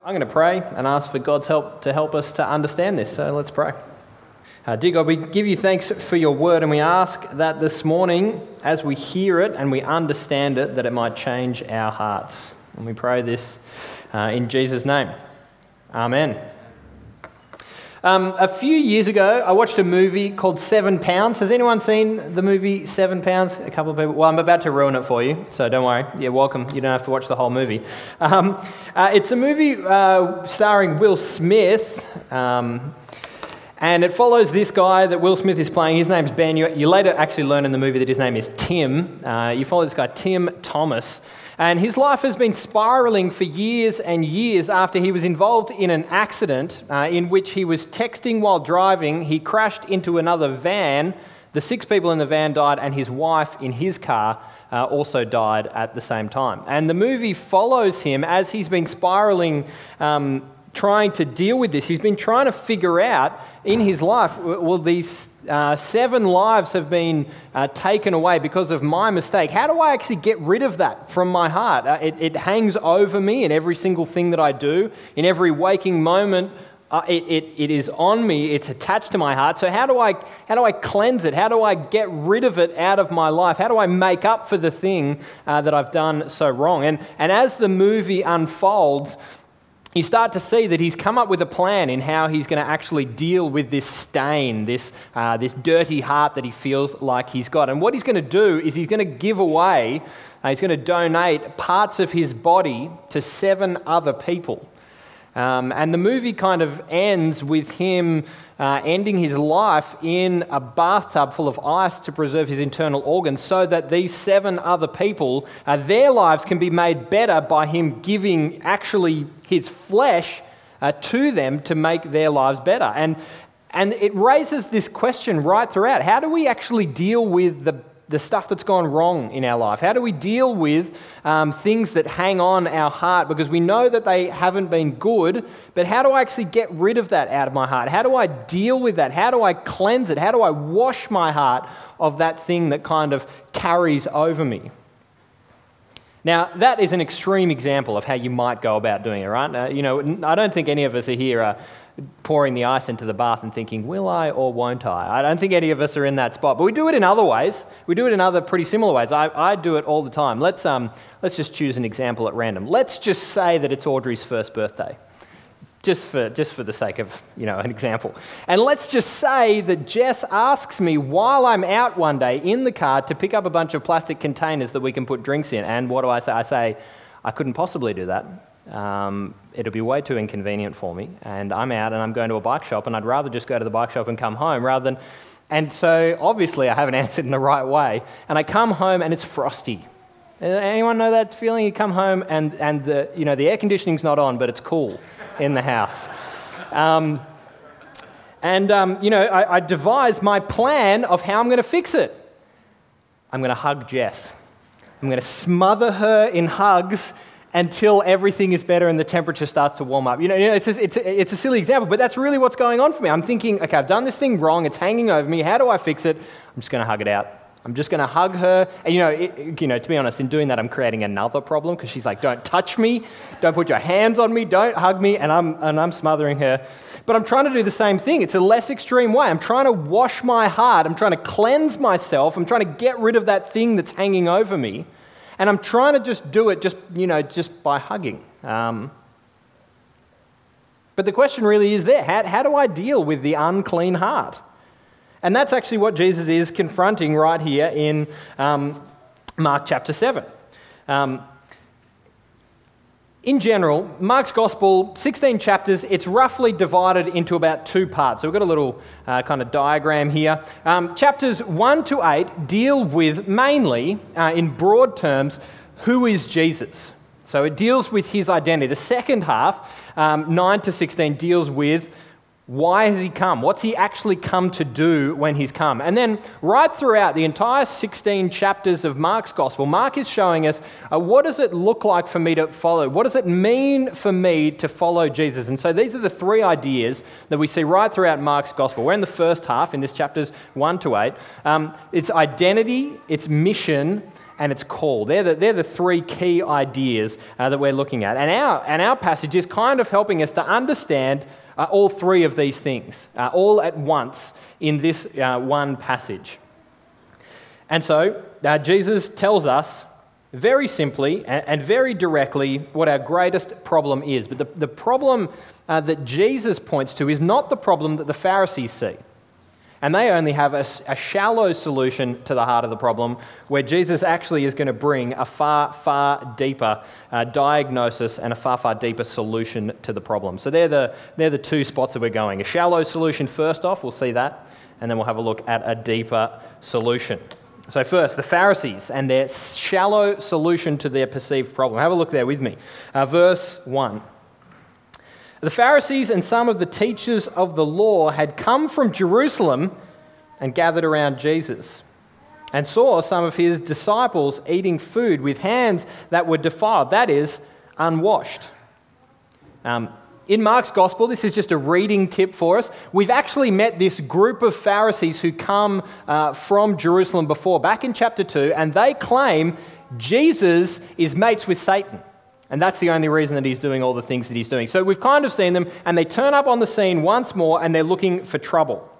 I'm going to pray and ask for God's help to help us to understand this. So let's pray. Dear God, we give you thanks for your word, and we ask that this morning, as we hear it and we understand it, that it might change our hearts. And we pray this in Jesus' name. Amen. A few years ago, I watched a movie called 7 Pounds. Has anyone seen the movie 7 Pounds? A couple of people. Well, I'm about to ruin it for you, so don't worry. You're welcome. You don't have to watch the whole movie. It's a movie starring Will Smith, and it follows this guy that Will Smith is playing. His name's Ben. You later actually learn in the movie that his name is Tim. You follow this guy, Tim Thomas. And his life has been spiralling for years and years after he was involved in an accident in which he was texting while driving. He crashed into another van. The 6 people in the van died, and his wife in his car also died at the same time. And the movie follows him as he's been spiraling, trying to deal with this. He's been trying to figure out in his life, well, these 7 lives have been taken away because of my mistake. How do I actually get rid of that from my heart? It hangs over me in every single thing that I do. In every waking moment, it is on me. It's attached to my heart. So how do I cleanse it? How do I get rid of it out of my life? How do I make up for the thing that I've done so wrong? And as the movie unfolds, you start to see that he's come up with a plan in how he's going to actually deal with this stain, this dirty heart that he feels like he's got. And what he's going to do is he's going to give away, he's going to donate parts of his body to 7 other people. And the movie kind of ends with him ending his life in a bathtub full of ice to preserve his internal organs, so that these 7 other people, their lives can be made better by him giving actually his flesh to them to make their lives better. And it raises this question right throughout. How do we actually deal with the stuff that's gone wrong in our life? How do we deal with things that hang on our heart because we know that they haven't been good, but how do I actually get rid of that out of my heart? How do I deal with that? How do I cleanse it? How do I wash my heart of that thing that kind of carries over me? Now, that is an extreme example of how you might go about doing it, right? I don't think any of us are here pouring the ice into the bath and thinking, will I or won't I? I don't think any of us are in that spot, but we do it in other ways. We do it in other pretty similar ways. I do it all the time. Let's just choose an example at random. Let's just say that it's Audrey's first birthday, just for the sake of an example. And let's just say that Jess asks me while I'm out one day in the car to pick up a bunch of plastic containers that we can put drinks in. And what do I say? I say, I couldn't possibly do that. It'll be way too inconvenient for me, and I'm out and I'm going to a bike shop, and I'd rather just go to the bike shop and come home rather than... And so obviously I haven't answered in the right way, and I come home and it's frosty. Anyone know that feeling? You come home and the air conditioning's not on, but it's cool in the house. I devise my plan of how I'm going to fix it. I'm going to hug Jess. I'm going to smother her in hugs until everything is better and the temperature starts to warm up. It's a silly example, but that's really what's going on for me. I'm thinking, okay, I've done this thing wrong. It's hanging over me. How do I fix it? I'm just going to hug it out. I'm just going to hug her. And, to be honest, in doing that, I'm creating another problem because she's like, don't touch me. Don't put your hands on me. Don't hug me. And I'm smothering her. But I'm trying to do the same thing. It's a less extreme way. I'm trying to wash my heart. I'm trying to cleanse myself. I'm trying to get rid of that thing that's hanging over me. And I'm trying to just do it just by hugging. But the question really is there. How do I deal with the unclean heart? And that's actually what Jesus is confronting right here in Mark chapter 7. In general, Mark's Gospel, 16 chapters, it's roughly divided into about 2 parts. So we've got a little kind of diagram here. Chapters 1 to 8 deal with mainly, in broad terms, who is Jesus. So it deals with his identity. The second half, 9 to 16, deals with why has he come? What's he actually come to do when he's come? And then right throughout the entire 16 chapters of Mark's Gospel, Mark is showing us what does it look like for me to follow? What does it mean for me to follow Jesus? And so these are the 3 ideas that we see right throughout Mark's Gospel. We're in the first half, in this chapters 1 to 8. It's identity, it's mission, and its call. They're the three key ideas that we're looking at. And our passage is kind of helping us to understand all three of these things, all at once in this one passage. And so Jesus tells us very simply and very directly what our greatest problem is. But the problem that Jesus points to is not the problem that the Pharisees see. And they only have a shallow solution to the heart of the problem, where Jesus actually is going to bring a far, far deeper diagnosis and a far, far deeper solution to the problem. So they're the two spots that we're going. A shallow solution first off, we'll see that, and then we'll have a look at a deeper solution. So first, the Pharisees and their shallow solution to their perceived problem. Have a look there with me. Verse 1. The Pharisees and some of the teachers of the law had come from Jerusalem and gathered around Jesus and saw some of his disciples eating food with hands that were defiled, that is, unwashed. In Mark's Gospel, this is just a reading tip for us. We've actually met this group of Pharisees who come from Jerusalem before, back in chapter 2, and they claim Jesus is mates with Satan. And that's the only reason that he's doing all the things that he's doing. So we've kind of seen them, and they turn up on the scene once more, and they're looking for trouble.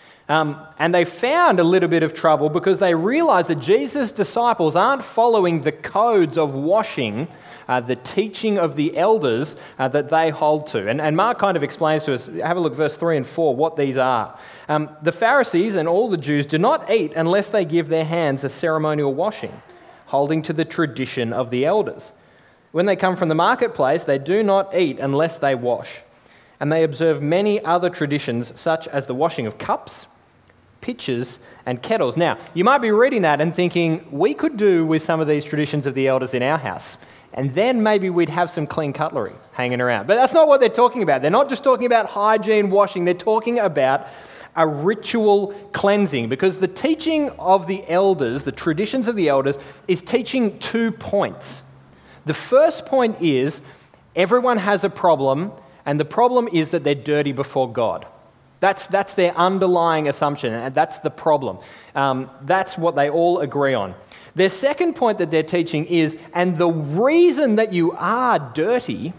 And they found a little bit of trouble because they realized that Jesus' disciples aren't following the codes of washing, the teaching of the elders that they hold to. And Mark kind of explains to us, have a look, verse 3 and 4, what these are. The Pharisees and all the Jews do not eat unless they give their hands a ceremonial washing, holding to the tradition of the elders. When they come from the marketplace, they do not eat unless they wash. And they observe many other traditions, such as the washing of cups, pitchers, and kettles. Now, you might be reading that and thinking, we could do with some of these traditions of the elders in our house, and then maybe we'd have some clean cutlery hanging around. But that's not what they're talking about. They're not just talking about hygiene, washing. They're talking about a ritual cleansing, because the teaching of the elders, the traditions of the elders, is teaching 2 points. The first point is everyone has a problem, and the problem is that they're dirty before God. That's their underlying assumption, and that's the problem. That's what they all agree on. Their second point that they're teaching is, and the reason that you are dirty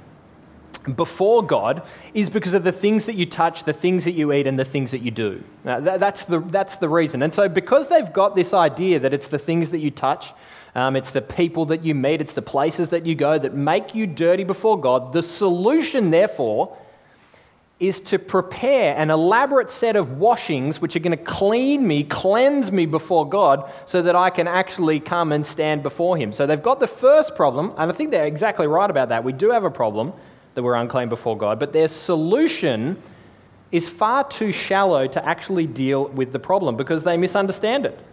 before God is because of the things that you touch, the things that you eat, and the things that you do. That's the reason. And so because they've got this idea that it's the things that you touch, it's the people that you meet, it's the places that you go that make you dirty before God, the solution, therefore, is to prepare an elaborate set of washings which are going to cleanse me before God so that I can actually come and stand before him. So they've got the first problem, and I think they're exactly right about that. We do have a problem that we're unclean before God, but their solution is far too shallow to actually deal with the problem because they misunderstand it.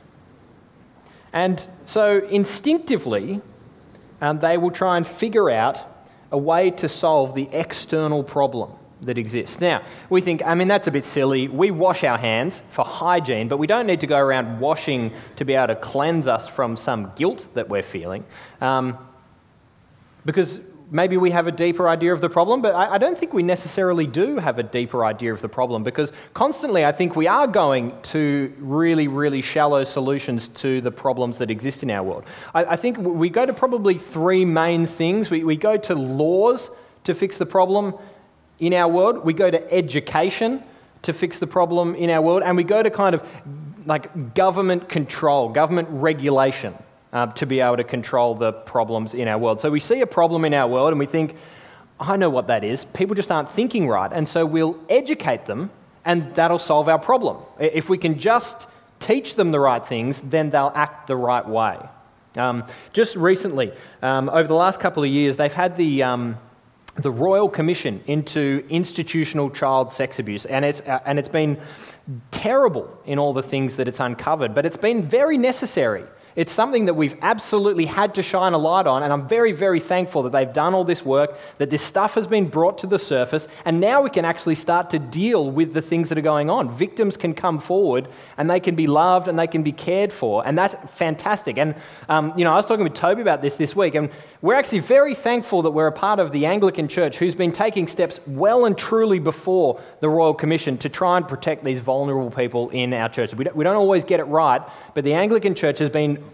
And so instinctively, they will try and figure out a way to solve the external problem that exists. Now, we think, that's a bit silly. We wash our hands for hygiene, but we don't need to go around washing to be able to cleanse us from some guilt that we're feeling. Because maybe we have a deeper idea of the problem, but I don't think we necessarily do have a deeper idea of the problem, because constantly I think we are going to really, really shallow solutions to the problems that exist in our world. I think we go to probably 3 main things. We go to laws to fix the problem in our world, we go to education to fix the problem in our world, and we go to kind of like government control, government regulation, to be able to control the problems in our world. So we see a problem in our world and we think, I know what that is. People just aren't thinking right. And so we'll educate them and that'll solve our problem. If we can just teach them the right things, then they'll act the right way. Just recently, over the last couple of years, they've had the Royal Commission into institutional child sex abuse, and it's been terrible in all the things that it's uncovered, but it's been very necessary. It's something that we've absolutely had to shine a light on, and I'm very, very thankful that they've done all this work, that this stuff has been brought to the surface, and now we can actually start to deal with the things that are going on. Victims can come forward, and they can be loved, and they can be cared for, and that's fantastic. And, I was talking with Toby about this week, and we're actually very thankful that we're a part of the Anglican Church, who's been taking steps well and truly before the Royal Commission to try and protect these vulnerable people in our church. We don't always get it right, but the Anglican Church has been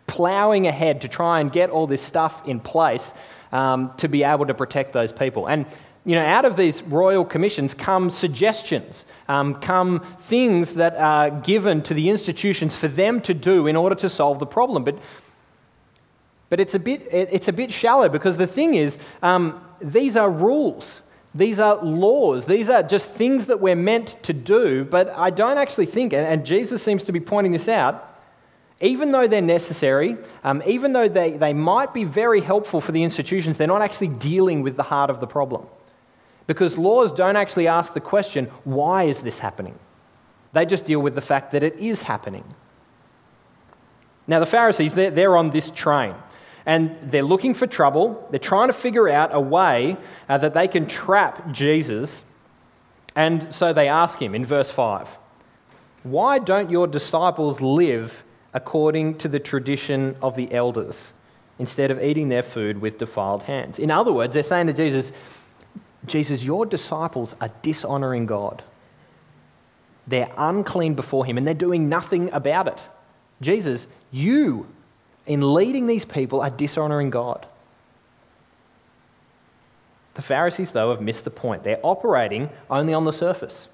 ploughing ahead to try and get all this stuff in place to be able to protect those people. And out of these royal commissions come suggestions, come things that are given to the institutions for them to do in order to solve the problem. But it's a bit shallow, because the thing is, these are rules. These are laws. These are just things that we're meant to do. But I don't actually think, and Jesus seems to be pointing this out, even though they're necessary, even though they might be very helpful for the institutions, they're not actually dealing with the heart of the problem. Because laws don't actually ask the question, why is this happening? They just deal with the fact that it is happening. Now the Pharisees, they're on this train. And they're looking for trouble. They're trying to figure out a way that they can trap Jesus. And so they ask him in verse 5, "Why don't your disciples live according to the tradition of the elders, instead of eating their food with defiled hands?" In other words, they're saying to Jesus, your disciples are dishonouring God. They're unclean before him, and they're doing nothing about it. Jesus, you, in leading these people, are dishonouring God. The Pharisees, though, have missed the point. They're operating only on the surface.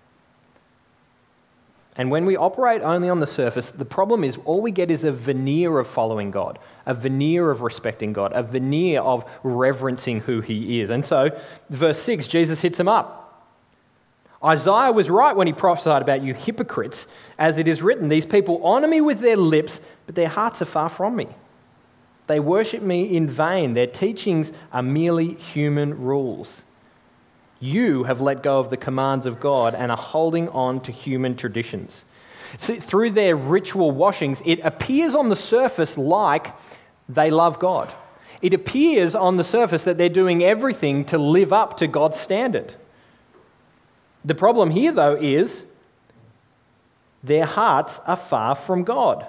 And when we operate only on the surface, the problem is all we get is a veneer of following God, a veneer of respecting God, a veneer of reverencing who he is. And so, verse 6, Jesus hits them up. Isaiah was right when he prophesied about you hypocrites, as it is written, "These people honour me with their lips, but their hearts are far from me. They worship me in vain. Their teachings are merely human rules. You have let go of the commands of God and are holding on to human traditions." See, through their ritual washings, it appears on the surface like they love God. It appears on the surface that they're doing everything to live up to God's standard. The problem here, though, is their hearts are far from God.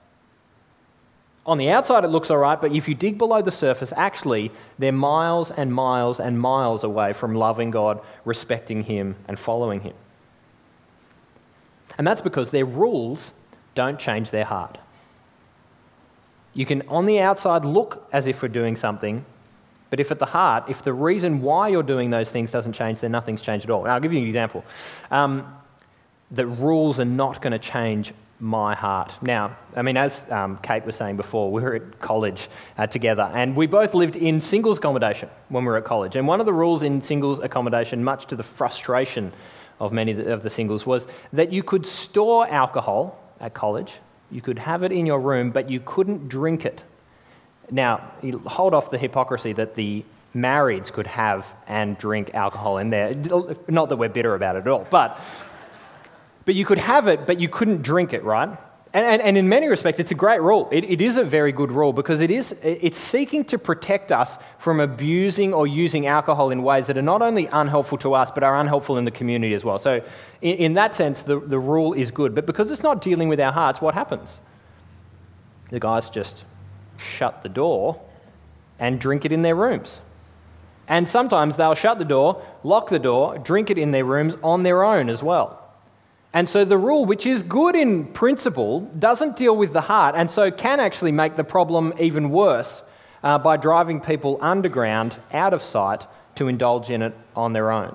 On the outside, it looks all right, but if you dig below the surface, actually, they're miles and miles and miles away from loving God, respecting him, and following him. And that's because their rules don't change their heart. You can, on the outside, look as if we're doing something, but if at the heart, if the reason why you're doing those things doesn't change, then nothing's changed at all. And I'll give you an example. That rules are not going to change my heart. Now, I mean, as Kate was saying before, we were at college together, and we both lived in singles accommodation when we were at college. And one of the rules in singles accommodation, much to the frustration of many of the singles, was that you could store alcohol at college, you could have it in your room, but you couldn't drink it. Now, you hold off the hypocrisy that the marrieds could have and drink alcohol in there. Not that we're bitter about it at all, but you could have it, but you couldn't drink it, right? And in many respects, it's a great rule. It is a very good rule, because it's seeking to protect us from abusing or using alcohol in ways that are not only unhelpful to us, but are unhelpful in the community as well. So in that sense, the rule is good. But because it's not dealing with our hearts, what happens? The guys just shut the door and drink it in their rooms. And sometimes they'll shut the door, lock the door, drink it in their rooms on their own as well. And so the rule, which is good in principle, doesn't deal with the heart, and so can actually make the problem even worse by driving people underground, out of sight, to indulge in it on their own.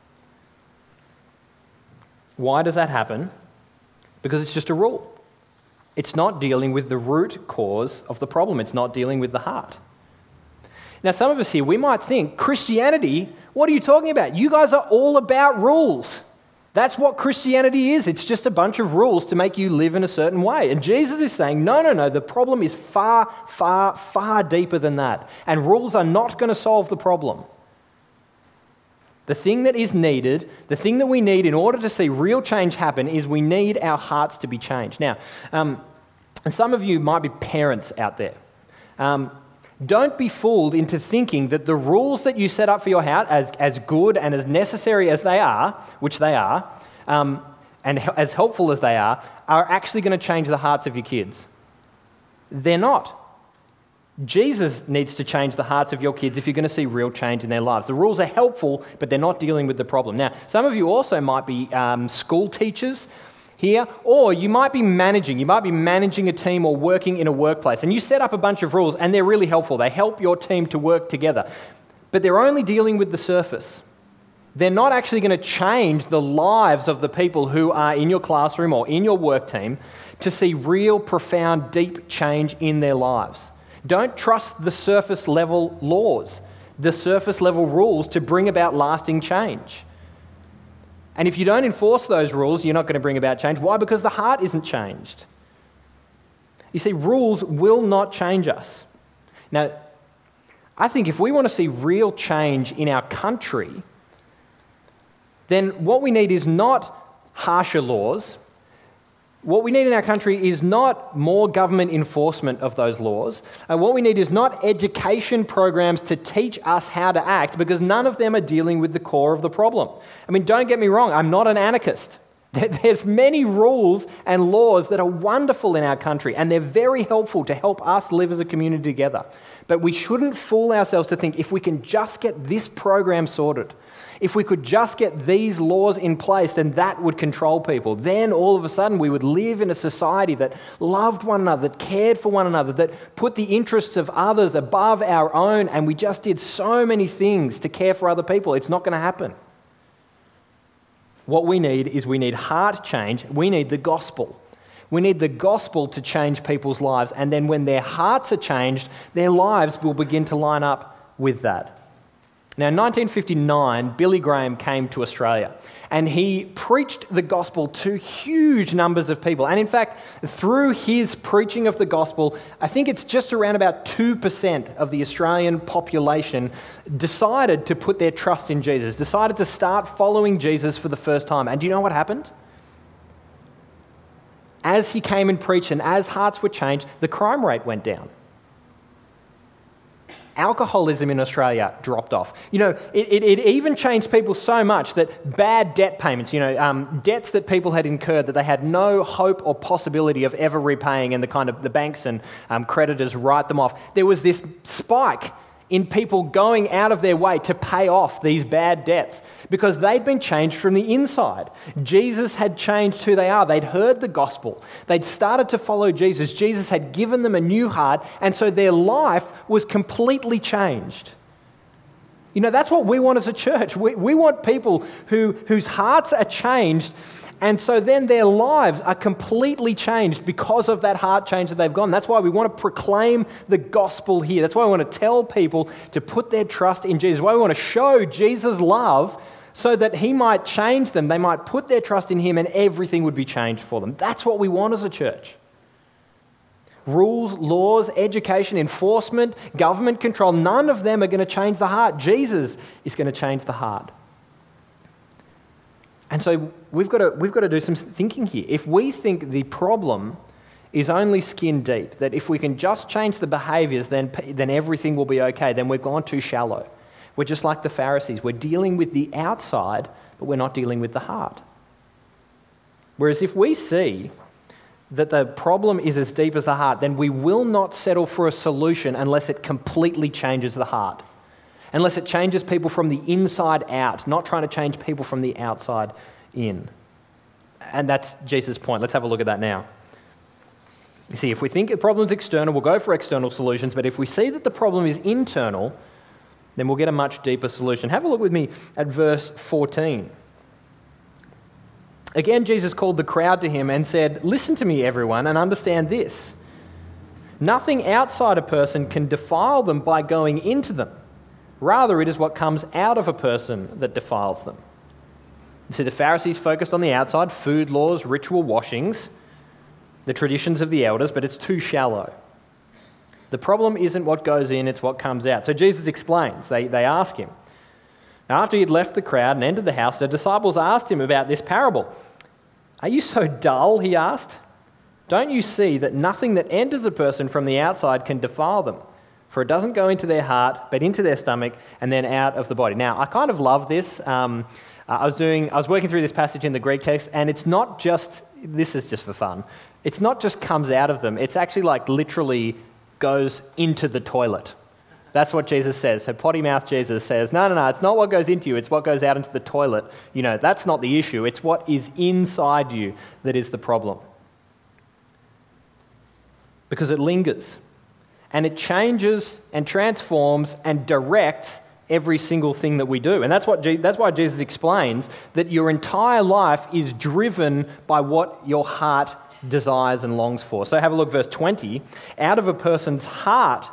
Why does that happen? Because it's just a rule. It's not dealing with the root cause of the problem. It's not dealing with the heart. Now, some of us here, we might think, Christianity, what are you talking about? You guys are all about rules. That's what Christianity is. It's just a bunch of rules to make you live in a certain way. And Jesus is saying, no, the problem is far, far, far deeper than that. And rules are not going to solve the problem. The thing that is needed, the thing that we need in order to see real change happen, is we need our hearts to be changed. Now, and some of you might be parents out there. Don't be fooled into thinking that the rules that you set up for your house, as good and as necessary as they are, which they are, and as helpful as they are actually going to change the hearts of your kids. They're not. Jesus needs to change the hearts of your kids if you're going to see real change in their lives. The rules are helpful, but they're not dealing with the problem. Now, some of you also might be school teachers here, or you might be managing a team or working in a workplace, and you set up a bunch of rules and they're really helpful. They help your team to work together, but they're only dealing with the surface. They're not actually going to change the lives of the people who are in your classroom or in your work team to see real, profound, deep change in their lives. Don't trust the surface level laws, the surface level rules to bring about lasting change. And if you don't enforce those rules, you're not going to bring about change. Why? Because the heart isn't changed. You see, rules will not change us. Now, I think if we want to see real change in our country, then what we need is not harsher laws. What we need in our country is not more government enforcement of those laws. And what we need is not education programs to teach us how to act, because none of them are dealing with the core of the problem. I mean, don't get me wrong, I'm not an anarchist. There's many rules and laws that are wonderful in our country, and they're very helpful to help us live as a community together. But we shouldn't fool ourselves to think if we can just get this program sorted, if we could just get these laws in place, then that would control people. Then all of a sudden we would live in a society that loved one another, that cared for one another, that put the interests of others above our own, and we just did so many things to care for other people. It's not going to happen. What we need is heart change. We need the gospel. We need the gospel to change people's lives, and then when their hearts are changed, their lives will begin to line up with that. Now, in 1959, Billy Graham came to Australia, and he preached the gospel to huge numbers of people. And in fact, through his preaching of the gospel, I think it's just around about 2% of the Australian population decided to put their trust in Jesus, decided to start following Jesus for the first time. And do you know what happened? As he came and preached and as hearts were changed, the crime rate went down. Alcoholism in Australia dropped off. You know, it even changed people so much that bad debt payments, debts that people had incurred that they had no hope or possibility of ever repaying, and the banks and creditors write them off. There was this spike in people going out of their way to pay off these bad debts because they'd been changed from the inside. Jesus had changed who they are. They'd heard the gospel. They'd started to follow Jesus. Jesus had given them a new heart, and so their life was completely changed. You know, that's what we want as a church. We want people whose hearts are changed, and so then their lives are completely changed because of that heart change that they've gone. That's why we want to proclaim the gospel here. That's why we want to tell people to put their trust in Jesus. Why we want to show Jesus' love so that he might change them. They might put their trust in him and everything would be changed for them. That's what we want as a church. Rules, laws, education, enforcement, government control, none of them are going to change the heart. Jesus is going to change the heart. And so we've got to do some thinking here. If we think the problem is only skin deep, that if we can just change the behaviours, then everything will be okay, then we've gone too shallow. We're just like the Pharisees. We're dealing with the outside, but we're not dealing with the heart. Whereas if we see that the problem is as deep as the heart, then we will not settle for a solution unless it completely changes the heart. Unless it changes people from the inside out, not trying to change people from the outside in. And that's Jesus' point. Let's have a look at that now. You see, if we think the problem's external, we'll go for external solutions, but if we see that the problem is internal, then we'll get a much deeper solution. Have a look with me at verse 14. Again, Jesus called the crowd to him and said, "Listen to me, everyone, and understand this. Nothing outside a person can defile them by going into them. Rather, it is what comes out of a person that defiles them." You see, the Pharisees focused on the outside, food laws, ritual washings, the traditions of the elders, but it's too shallow. The problem isn't what goes in, it's what comes out. So Jesus explains. They ask him. Now, after he'd left the crowd and entered the house, the disciples asked him about this parable. "Are you so dull?" he asked. "Don't you see that nothing that enters a person from the outside can defile them? For it doesn't go into their heart, but into their stomach, and then out of the body." Now, I kind of love this. I was working through this passage in the Greek text, and it's not just, this is just for fun, it's not just comes out of them, it's actually like literally goes into the toilet. That's what Jesus says. So potty mouth Jesus says, no, it's not what goes into you, it's what goes out into the toilet. That's not the issue. It's what is inside you that is the problem. Because it lingers. And it changes and transforms and directs every single thing that we do. And that's why Jesus explains that your entire life is driven by what your heart desires and longs for. So have a look, verse 20. It's out of a person's heart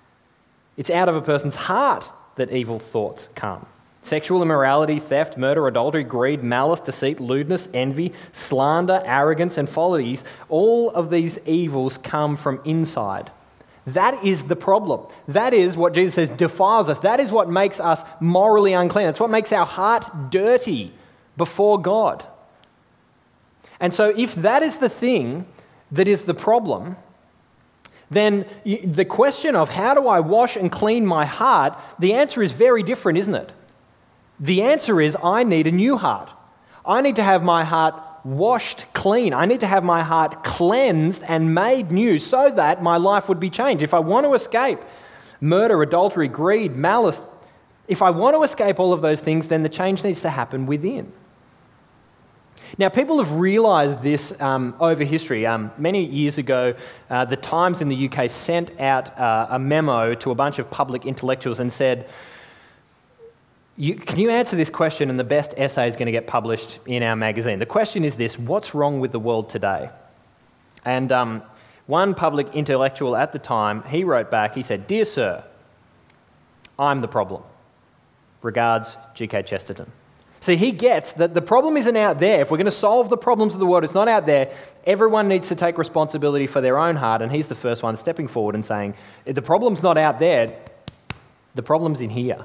that evil thoughts come. Sexual immorality, theft, murder, adultery, greed, malice, deceit, lewdness, envy, slander, arrogance, and follies. All of these evils come from inside. That is the problem. That is what Jesus says defiles us. That is what makes us morally unclean. That's what makes our heart dirty before God. And so if that is the thing that is the problem, then the question of how do I wash and clean my heart, the answer is very different, isn't it? The answer is I need a new heart. I need to have my heart washed clean. I need to have my heart cleansed and made new so that my life would be changed. If I want to escape murder, adultery, greed, malice, if I want to escape all of those things, then the change needs to happen within. Now, people have realised this over history. Many years ago, the Times in the UK sent out a memo to a bunch of public intellectuals and said, can you answer this question, and the best essay is going to get published in our magazine. The question is this: what's wrong with the world today? And one public intellectual at the time, he wrote back, he said, "Dear Sir, I'm the problem. Regards, G.K. Chesterton." See, he gets that the problem isn't out there. If we're going to solve the problems of the world, it's not out there. Everyone needs to take responsibility for their own heart, and he's the first one stepping forward and saying, the problem's not out there, the problem's in here.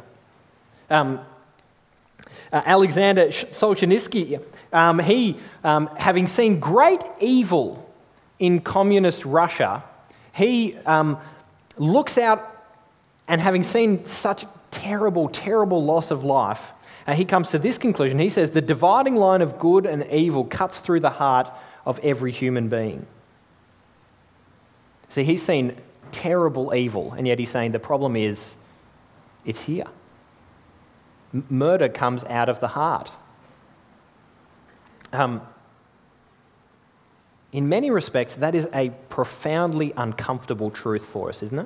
Alexander Solzhenitsyn, he, having seen great evil in communist Russia, he looks out and having seen such terrible, terrible loss of life, he comes to this conclusion. He says, the dividing line of good and evil cuts through the heart of every human being. See, he's seen terrible evil, and yet he's saying the problem is, it's here. Murder comes out of the heart. In many respects, that is a profoundly uncomfortable truth for us, isn't it?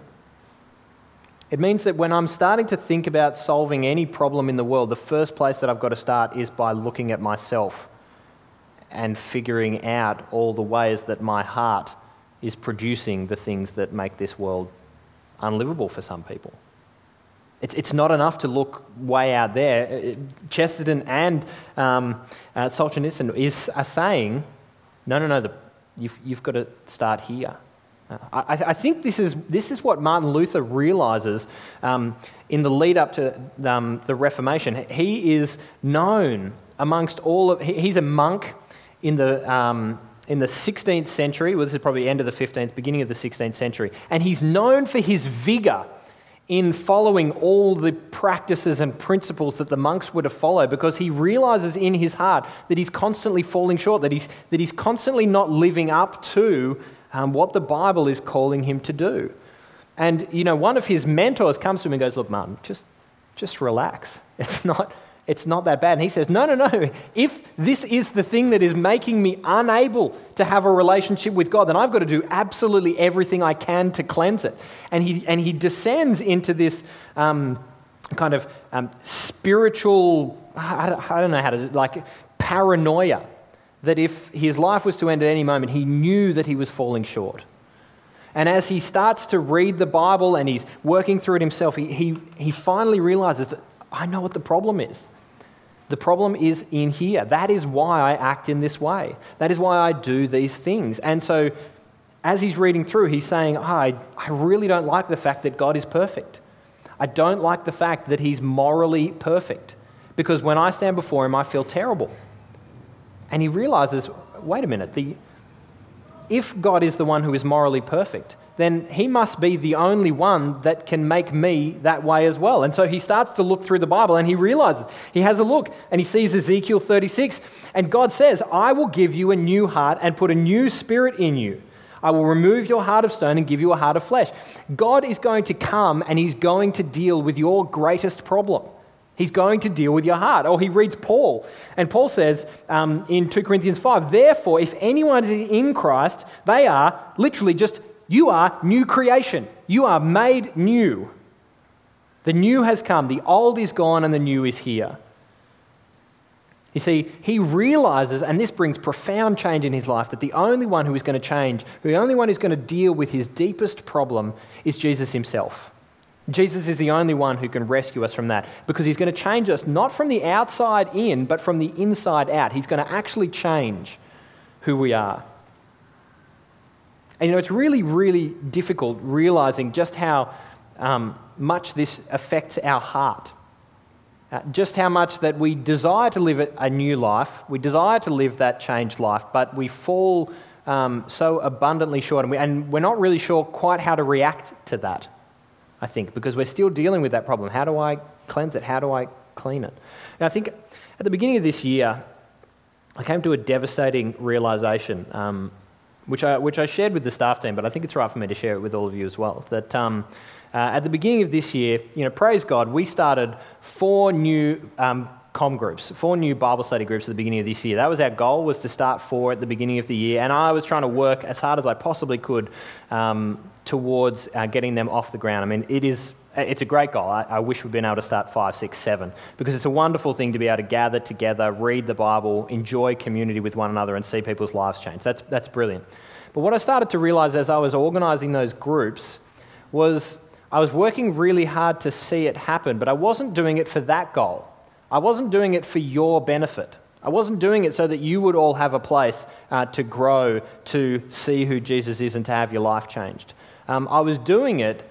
It means that when I'm starting to think about solving any problem in the world, the first place that I've got to start is by looking at myself and figuring out all the ways that my heart is producing the things that make this world unlivable for some people. It's not enough to look way out there. Chesterton and Solzhenitsyn are saying, no, you've got to start here. I think this is what Martin Luther realises in the lead up to the Reformation. He is known amongst all of. He's a monk in the 16th century. Well, this is probably the end of the 15th, beginning of the 16th century, and he's known for his vigour in following all the practices and principles that the monks were to follow, because he realises in his heart that he's constantly falling short, that he's constantly not living up to what the Bible is calling him to do. And, one of his mentors comes to him and goes, look, Martin, just relax. It's not that bad. And he says, no. If this is the thing that is making me unable to have a relationship with God, then I've got to do absolutely everything I can to cleanse it. And he descends into this kind of spiritual, I don't know how to, paranoia, that if his life was to end at any moment, he knew that he was falling short. And as he starts to read the Bible and he's working through it himself, he finally realizes that I know what the problem is. The problem is in here. That is why I act in this way. That is why I do these things. And so as he's reading through, he's saying, I really don't like the fact that God is perfect. I don't like the fact that he's morally perfect, because when I stand before him, I feel terrible. And he realizes, wait a minute, if God is the one who is morally perfect, then he must be the only one that can make me that way as well. And so he starts to look through the Bible, and he realizes, he has a look, and he sees Ezekiel 36, and God says, I will give you a new heart and put a new spirit in you. I will remove your heart of stone and give you a heart of flesh. God is going to come and he's going to deal with your greatest problem. He's going to deal with your heart. Or he reads Paul, and Paul says in 2 Corinthians 5, therefore, if anyone is in Christ, they are literally just, you are new creation. You are made new. The new has come, the old is gone, and the new is here. You see, he realizes, and this brings profound change in his life, that the only one who is going to change, the only one who's going to deal with his deepest problem is Jesus himself. Jesus is the only one who can rescue us from that, because he's going to change us not from the outside in, but from the inside out. He's going to actually change who we are. And it's really, really difficult realizing just how much this affects our heart. Just how much that we desire to live a new life, we desire to live that changed life, but we fall so abundantly short, and we're not really sure quite how to react to that, I think, because we're still dealing with that problem. How do I cleanse it? How do I clean it? And I think at the beginning of this year, I came to a devastating realization, which I shared with the staff team, but I think it's right for me to share it with all of you as well, that at the beginning of this year, praise God, we started 4 new comm groups, 4 new Bible study groups at the beginning of this year. That was our goal, was to start 4 at the beginning of the year, and I was trying to work as hard as I possibly could towards getting them off the ground. I mean, it's a great goal. I wish we'd been able to start 5, 6, 7, because it's a wonderful thing to be able to gather together, read the Bible, enjoy community with one another, and see people's lives change. That's brilliant. But what I started to realize as I was organising those groups was I was working really hard to see it happen, but I wasn't doing it for that goal. I wasn't doing it for your benefit. I wasn't doing it so that you would all have a place to grow, to see who Jesus is, and to have your life changed. I was doing it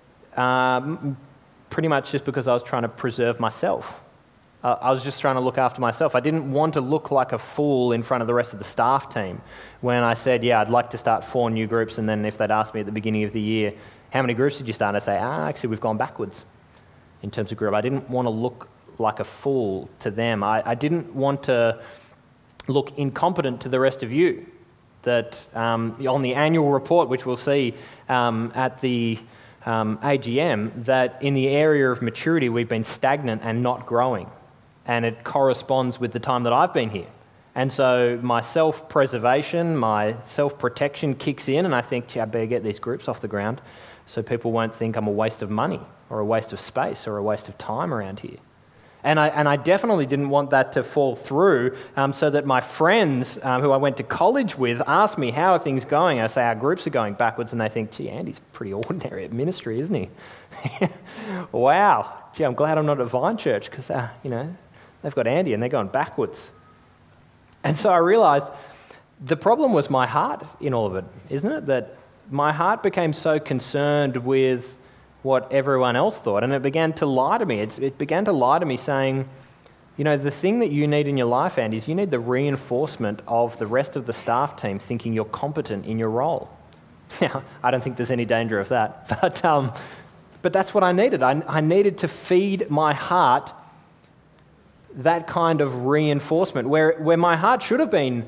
pretty much just because I was trying to preserve myself. I was just trying to look after myself. I didn't want to look like a fool in front of the rest of the staff team when I said, I'd like to start 4 new groups, and then if they'd asked me at the beginning of the year, how many groups did you start? I'd say, actually, we've gone backwards in terms of group. I didn't want to look like a fool to them. I didn't want to look incompetent to the rest of you. That on the annual report, which we'll see at the AGM, that in the area of maturity, we've been stagnant and not growing. And it corresponds with the time that I've been here. And so my self-preservation, my self-protection kicks in, and I think, I better get these groups off the ground so people won't think I'm a waste of money or a waste of space or a waste of time around here. And I definitely didn't want that to fall through so that my friends who I went to college with ask me, how are things going? I say, our groups are going backwards, and they think, gee, Andy's pretty ordinary at ministry, isn't he? Wow. Gee, I'm glad I'm not at Vine Church, because, they've got Andy and they're going backwards. And so I realized the problem was my heart in all of it, isn't it? That my heart became so concerned with what everyone else thought, and it began to lie to me. It began to lie to me saying, the thing that you need in your life, Andy, is you need the reinforcement of the rest of the staff team thinking you're competent in your role. Now, I don't think there's any danger of that, but that's what I needed. I needed to feed my heart that kind of reinforcement, where my heart should have been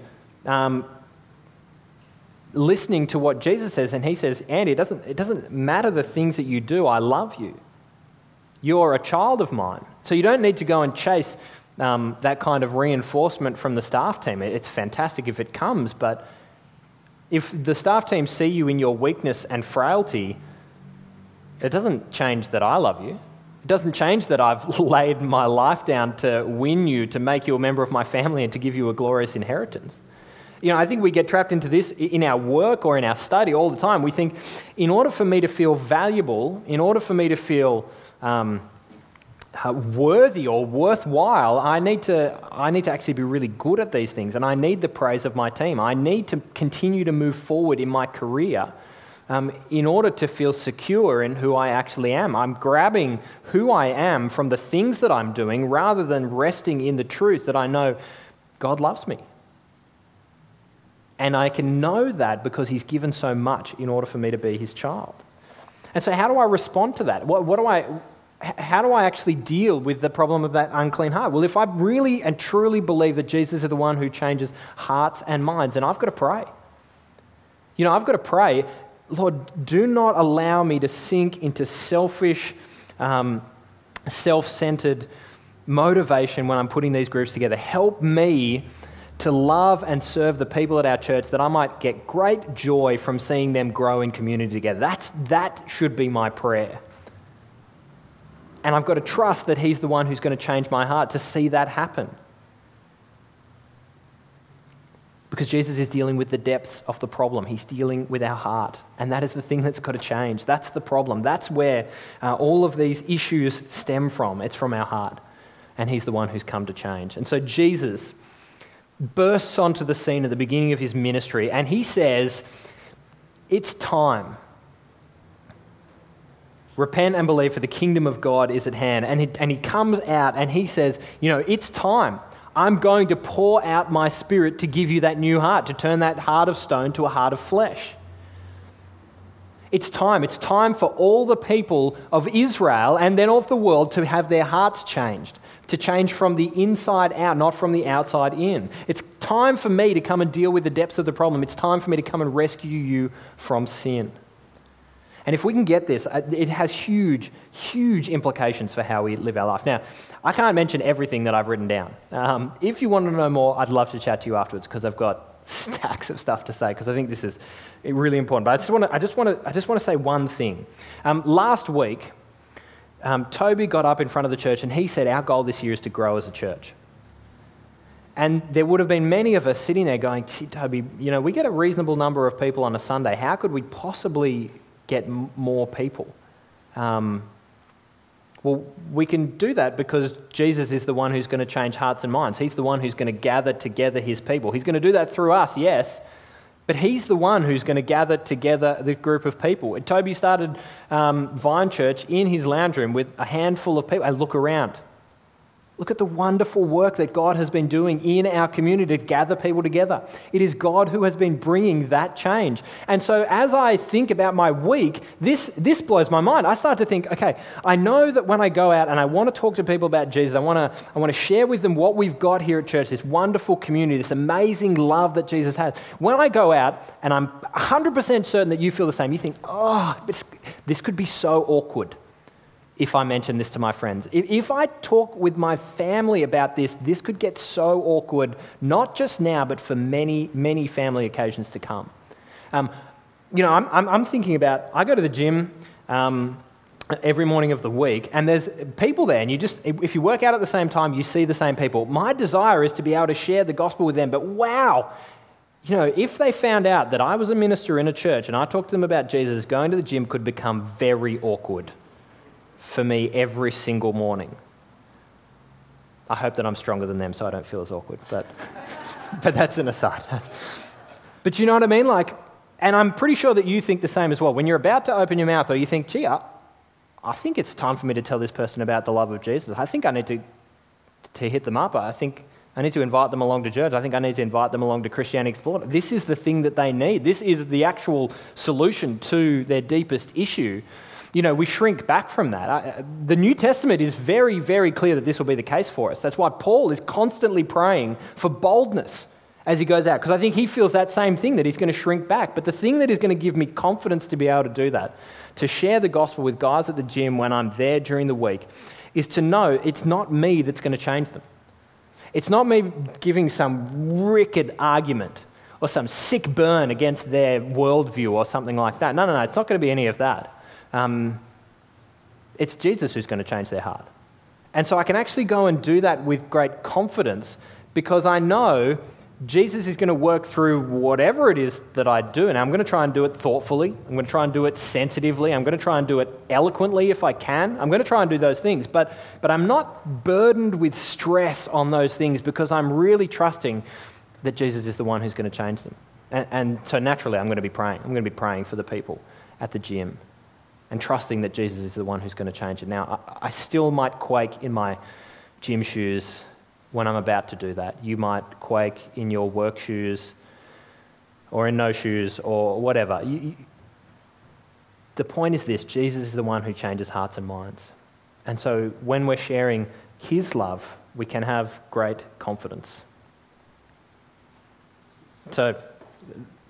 listening to what Jesus says, and he says, Andy, it doesn't matter the things that you do, I love you. You're a child of mine. So you don't need to go and chase that kind of reinforcement from the staff team. It's fantastic if it comes, but if the staff team see you in your weakness and frailty, it doesn't change that I love you. It doesn't change that I've laid my life down to win you, to make you a member of my family, and to give you a glorious inheritance. I think we get trapped into this in our work or in our study all the time. We think, in order for me to feel valuable, in order for me to feel worthy or worthwhile, I need to actually be really good at these things, and I need the praise of my team. I need to continue to move forward in my career in order to feel secure in who I actually am. I'm grabbing who I am from the things that I'm doing rather than resting in the truth that I know God loves me. And I can know that because he's given so much in order for me to be his child. And so how do I respond to that? How do I actually deal with the problem of that unclean heart? Well, if I really and truly believe that Jesus is the one who changes hearts and minds, then I've got to pray. I've got to pray, Lord, do not allow me to sink into selfish, self-centered motivation when I'm putting these groups together. Help me to love and serve the people at our church, that I might get great joy from seeing them grow in community together. That should be my prayer. And I've got to trust that He's the one who's going to change my heart to see that happen. Because Jesus is dealing with the depths of the problem. He's dealing with our heart. And that is the thing that's got to change. That's the problem. That's where all of these issues stem from. It's from our heart. And He's the one who's come to change. And so Jesus bursts onto the scene at the beginning of His ministry, and He says, it's time. Repent and believe, for the kingdom of God is at hand. And he comes out and He says, it's time. I'm going to pour out my Spirit to give you that new heart, to turn that heart of stone to a heart of flesh. It's time. It's time for all the people of Israel and then of the world to have their hearts changed, to change from the inside out, not from the outside in. It's time for me to come and deal with the depths of the problem. It's time for me to come and rescue you from sin. And if we can get this, it has huge, huge implications for how we live our life. Now, I can't mention everything that I've written down. If you want to know more, I'd love to chat to you afterwards, because I've got stacks of stuff to say, because I think this is really important. But I just want to say one thing. Last week, Toby got up in front of the church and he said, our goal this year is to grow as a church. And there would have been many of us sitting there going, gee, Toby, we get a reasonable number of people on a Sunday. How could we possibly get more people? Well, we can do that because Jesus is the one who's going to change hearts and minds. He's the one who's going to gather together His people. He's going to do that through us, yes, but He's the one who's going to gather together the group of people. Toby started Vine Church in his lounge room with a handful of people. And look around. Look at the wonderful work that God has been doing in our community to gather people together. It is God who has been bringing that change. And so as I think about my week, this blows my mind. I start to think, okay, I know that when I go out and I want to talk to people about Jesus, I want to share with them what we've got here at church, this wonderful community, this amazing love that Jesus has. When I go out, and I'm 100% certain that you feel the same, you think, this could be so awkward if I mention this to my friends. If I talk with my family about this, this could get so awkward, not just now, but for many, many family occasions to come. I'm thinking about, I go to the gym every morning of the week, and there's people there, and if you work out at the same time, you see the same people. My desire is to be able to share the gospel with them, but wow, if they found out that I was a minister in a church and I talked to them about Jesus, going to the gym could become very awkward for me every single morning. I hope that I'm stronger than them so I don't feel as awkward, but that's an aside. But you know what I mean? And I'm pretty sure that you think the same as well. When you're about to open your mouth, or you think, gee, I think it's time for me to tell this person about the love of Jesus. I think I need to hit them up. I think I need to invite them along to church. I think I need to invite them along to Christianity Explored. This is the thing that they need. This is the actual solution to their deepest issue. We shrink back from that. The New Testament is very, very clear that this will be the case for us. That's why Paul is constantly praying for boldness as he goes out, because I think he feels that same thing, that he's going to shrink back. But the thing that is going to give me confidence to be able to do that, to share the gospel with guys at the gym when I'm there during the week, is to know it's not me that's going to change them. It's not me giving some wicked argument or some sick burn against their worldview or something like that. No, it's not going to be any of that. It's Jesus who's going to change their heart. And so I can actually go and do that with great confidence, because I know Jesus is going to work through whatever it is that I do. And I'm going to try and do it thoughtfully. I'm going to try and do it sensitively. I'm going to try and do it eloquently if I can. I'm going to try and do those things. But I'm not burdened with stress on those things, because I'm really trusting that Jesus is the one who's going to change them. And so naturally I'm going to be praying. I'm going to be praying for the people at the gym, and trusting that Jesus is the one who's going to change it. Now, I still might quake in my gym shoes when I'm about to do that. You might quake in your work shoes or in no shoes or whatever. The point is this: Jesus is the one who changes hearts and minds. And so when we're sharing His love, we can have great confidence. So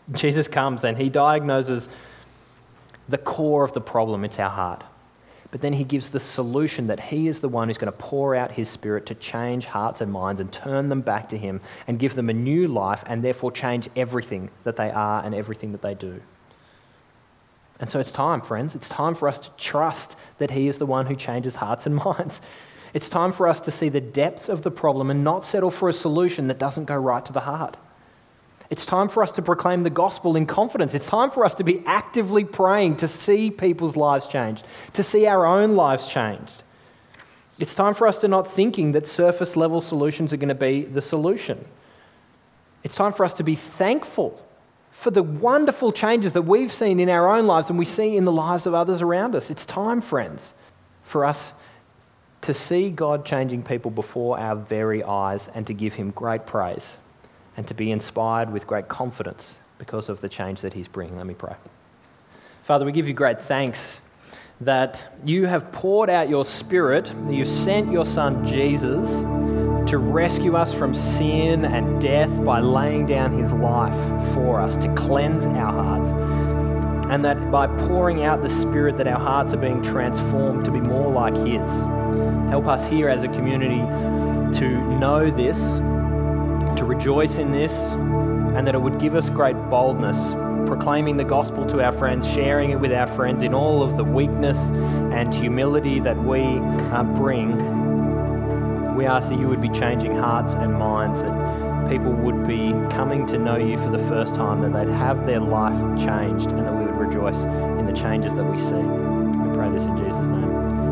Jesus comes and he diagnoses the core of the problem. It's our heart. But then he gives the solution that he is the one who's going to pour out his Spirit to change hearts and minds and turn them back to him and give them a new life and therefore change everything that they are and everything that they do. And so it's time, friends. It's time for us to trust that he is the one who changes hearts and minds. It's time for us to see the depths of the problem and not settle for a solution that doesn't go right to the heart. It's time for us to proclaim the gospel in confidence. It's time for us to be actively praying to see people's lives changed, to see our own lives changed. It's time for us to not thinking that surface level solutions are going to be the solution. It's time for us to be thankful for the wonderful changes that we've seen in our own lives and we see in the lives of others around us. It's time, friends, for us to see God changing people before our very eyes and to give him great praise and to be inspired with great confidence because of the change that he's bringing. Let me pray. Father, we give you great thanks that you have poured out your Spirit, that you've sent your Son Jesus to rescue us from sin and death by laying down his life for us, to cleanse our hearts, and that by pouring out the Spirit that our hearts are being transformed to be more like his. Help us here as a community to know this, to rejoice in this, and that it would give us great boldness, proclaiming the gospel to our friends, sharing it with our friends in all of the weakness and humility that we bring. We ask that you would be changing hearts and minds, that people would be coming to know you for the first time, that they'd have their life changed, and that we would rejoice in the changes that we see. We pray this in Jesus' name.